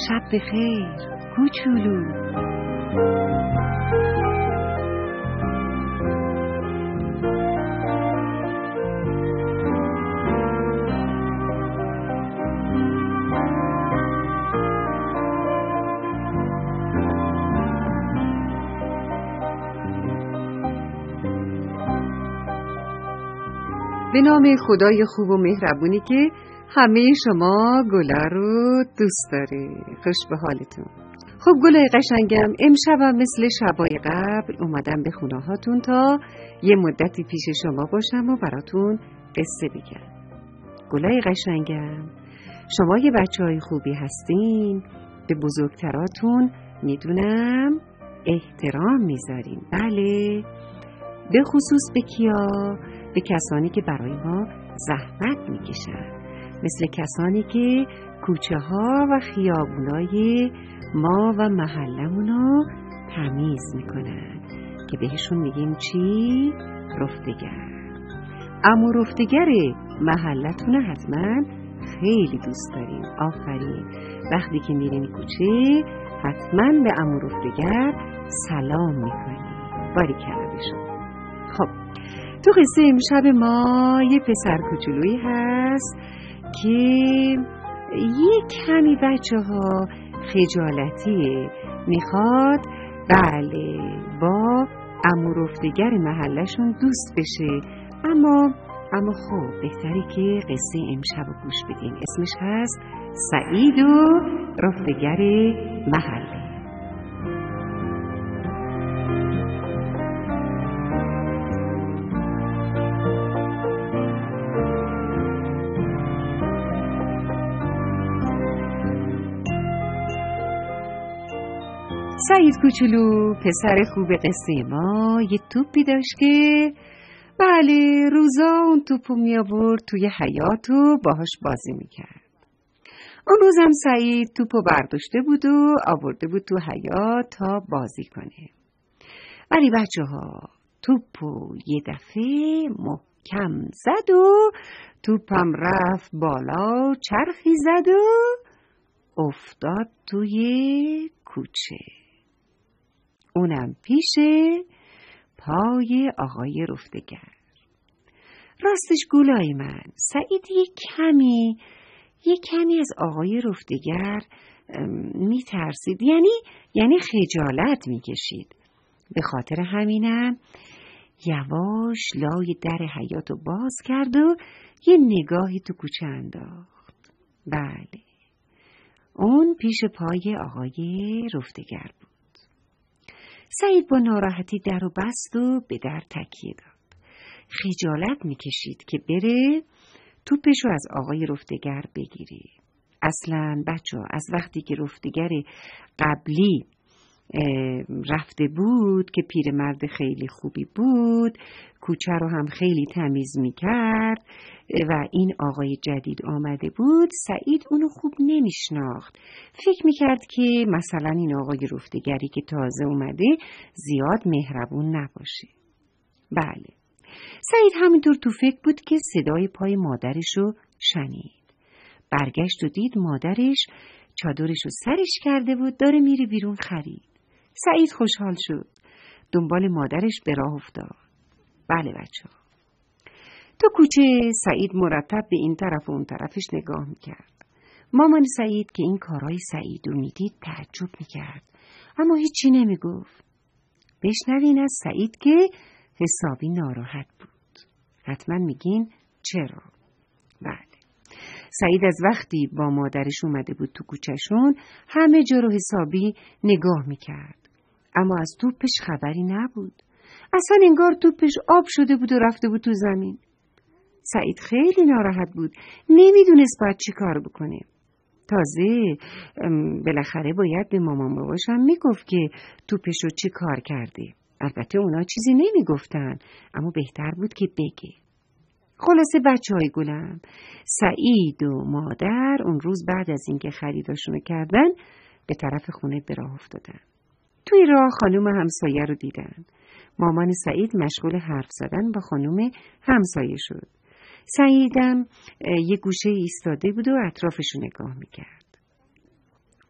شب بخیر کوچولو. به نام خدای خوب و مهربونی که همه شما گلا رو دوست داره. خوش به حالتون. خب گلای قشنگم، امشبم مثل شبای قبل اومدم به خونه هاتون تا یه مدتی پیش شما باشم و براتون قصه بگم. گلای قشنگم، شما یه بچه‌های خوبی هستین، به بزرگتراتون میدونم احترام میذارین. بله، به خصوص به کیا؟ به کسانی که برای ما زحمت میکشن، مثل کسانی که کوچه ها و خیابونای ما و محلمونو تمیز میکنن که بهشون میگیم چی؟ رفتگر. عمو رفتگر محلتون حتما خیلی دوست داریم. آفرین. وقتی که میرین کوچه حتما به عمو رفتگر سلام میکنیم. باریکلا به شما. خب تو قصه امشب ما یه پسر کوچولویی هست که یه کمی بچه ها خجالتیه، میخواد بله با عمو رفتگر محلشون دوست بشه، اما خب بهتره که قصه امشب رو گوش بدین. اسمش هست سعید و رفتگر محله. سعید کوچولو پسر خوب قصه ما یه توپی داشت که بله روزا اون توپو می آورد توی حیاط و باهاش بازی میکرد. اون روزم سعید توپو برداشته بود و آورده بود تو حیاط تا بازی کنه. ولی بچه ها توپو یه دفعه محکم زد و توپم رفت بالا، چرخی زد و افتاد توی کوچه، اونم پیش پای آقای رفتگر. راستش گلای من، سعید یه کمی از آقای رفتگر میترسید، یعنی خجالت میکشید. به خاطر همینم یواش لای در حیاطو باز کرد و یه نگاهی تو کوچه انداخت. بله، اون پیش پای آقای رفتگر بود. سعید با ناراحتی در رو بست و به در تکیه داد. خجالت میکشید که بره توپشو از آقای رفتگر بگیره. اصلاً بچه‌ها از وقتی که رفتگر قبلی رفته بود که پیرمرد خیلی خوبی بود، کوچه رو هم خیلی تمیز میکرد و این آقای جدید آمده بود، سعید اونو خوب نمیشناخت. فکر میکرد که مثلا این آقای رفتگری که تازه اومده زیاد مهربون نباشه. بله، سعید همینطور تو فکر بود که صدای پای مادرش رو شنید. برگشت و دید مادرش چادرش رو سرش کرده بود، داره میره بیرون خرید. سعید خوشحال شد، دنبال مادرش به راه افتاد. بله بچه‌ها، تو کوچه سعید مرتب به این طرف و اون طرفش نگاه میکرد. مامان سعید که این کارهای سعید رو میدید تعجب میکرد، اما هیچی نمیگفت. بشنوین از سعید که حسابی ناراحت بود. حتما میگین چرا؟ بله، سعید از وقتی با مادرش اومده بود تو کوچهشون همه جا رو حسابی نگاه میکرد، اما از توپش خبری نبود. اصلا انگار توپش آب شده بود و رفته بود تو زمین. سعید خیلی ناراحت بود، نمیدونست باید چی کار بکنه. تازه بالاخره باید به مامان باباشم میگفت که توپش رو چی کار کرده. البته اونا چیزی نمیگفتن، اما بهتر بود که بگه. خلاصه بچه‌های گلم، سعید و مادر اون روز بعد از اینکه خریداشونو کردن به طرف خونه به راه افتادن. توی راه خانم همسایه رو دیدن. مامان سعید مشغول حرف زدن با خانم همسایه شد. سعیدم یه گوشه ایستاده بود و اطرافشو نگاه میکرد.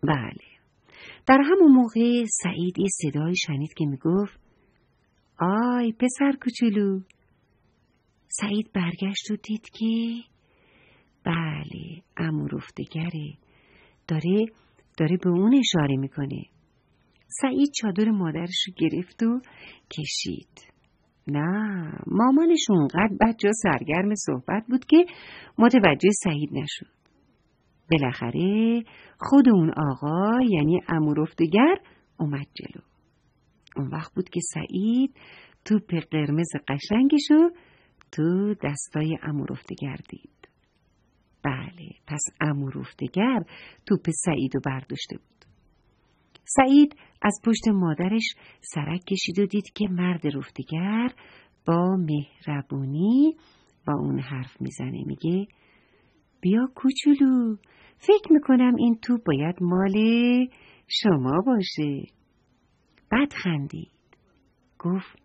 بله، در همون موقع سعید یه صدایی شنید که میگفت آی پسر کوچولو. سعید برگشت و دید که بله عمو رفتگره، داره به اون اشاره میکنه. سعید چادر مادرش رو گرفت و کشید. نه، مامانش اونقدر بدجا سرگرم صحبت بود که متوجه سعید نشد. بالاخره خود اون آقا یعنی عمو رفتگر اومد جلو. اون وقت بود که سعید توپ قرمز قشنگشو تو دستای عمو رفتگر دید. بله، پس عمو رفتگر توپ سعیدو برداشته بود. سعید از پشت مادرش سرک کشید و دید که مرد رفتگر با مهربونی با اون حرف میزنه. میگه بیا کوچولو، فکر میکنم این توپ باید مال شما باشه. بعد خندید. گفت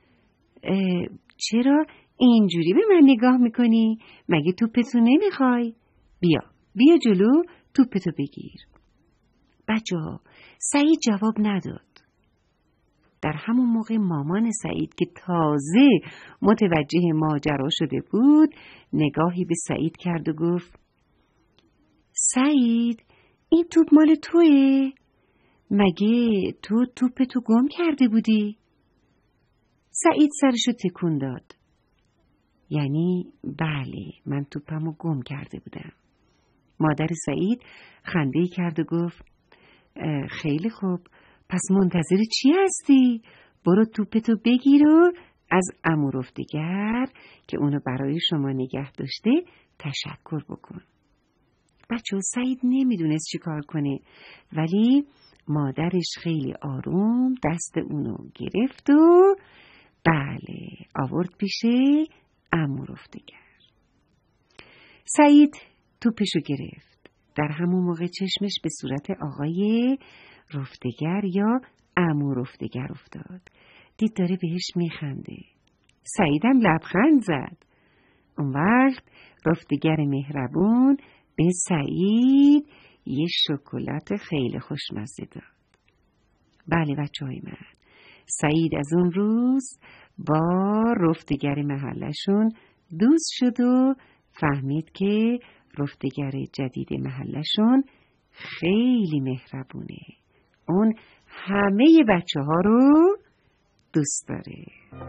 چرا اینجوری به من نگاه میکنی؟ مگه توپتو نمیخوای؟ بیا جلو توپتو بگیر. بچه‌ها، سعید جواب نداد. در همون موقع مامان سعید که تازه متوجه ماجرا شده بود نگاهی به سعید کرد و گفت سعید، این توپ مال توئه؟ مگه تو توپتو گم کرده بودی؟ سعید سرشو تکون داد. یعنی بله، من توپمو گم کرده بودم. مادر سعید خنده‌ای کرد و گفت خیلی خوب، پس منتظر چی هستی؟ برو توپتو بگیر و از عمو رفتگر که اونو برای شما نگه داشته تشکر بکن. بچه‌ها، سعید نمیدونست چی کار کنه، ولی مادرش خیلی آروم دست اونو گرفت و بله آورد پیش عمو رفتگر. سعید توپشو گرفت. در همون موقع چشمش به صورت آقای رفتگر یا عمو رفتگر افتاد. دید داره بهش میخنده. سعیدم لبخند زد. اون وقت رفتگر مهربون به سعید یه شکلات خیلی خوشمزه داد. بله بچه‌های من، سعید از اون روز با رفتگر محلشون دوست شد و فهمید که رفتگر جدید محلشون خیلی مهربونه. اون همه بچه‌ها رو دوست داره.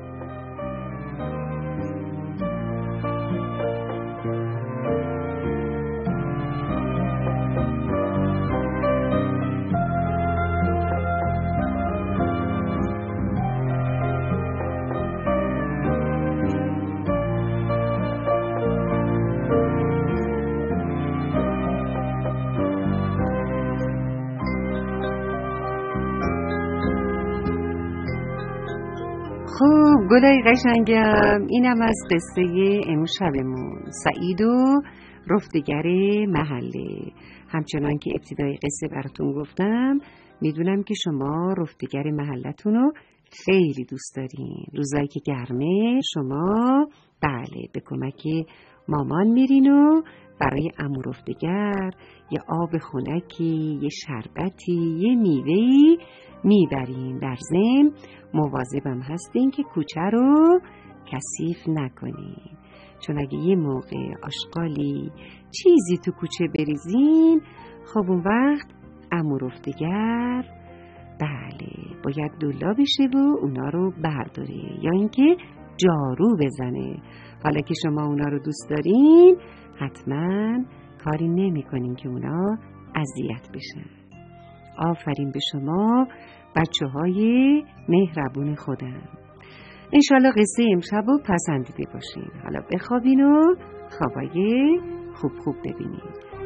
خب گلای قشنگم، اینم از قصه امشبمون، سعید و رفتگر محله. همچنان که ابتدای قصه براتون گفتم، میدونم که شما رفتگر محلتون رو خیلی دوست دارین. روزایی که گرمه شما بله به کمک مامان میرین و برای عمو رفتگر یه آب خنکی، یه شربتی، یه میوه‌ای میبرین. در ضمن مواظبم هستین که کوچه رو کثیف نکنین، چون اگه یه موقع آشغالی چیزی تو کوچه بریزین، خب اون وقت عمو رفتگر بله باید دولا بشه و اونا رو برداره یا اینکه جارو بزنه. حالا که شما اونا رو دوست دارین، حتما کاری نمی کنین که اونا اذیت بشن. آفرین به شما بچه‌های مهربون خودم. انشالله قصه امشب رو پسندیده باشین. حالا بخوابین و خوابای خوب ببینید.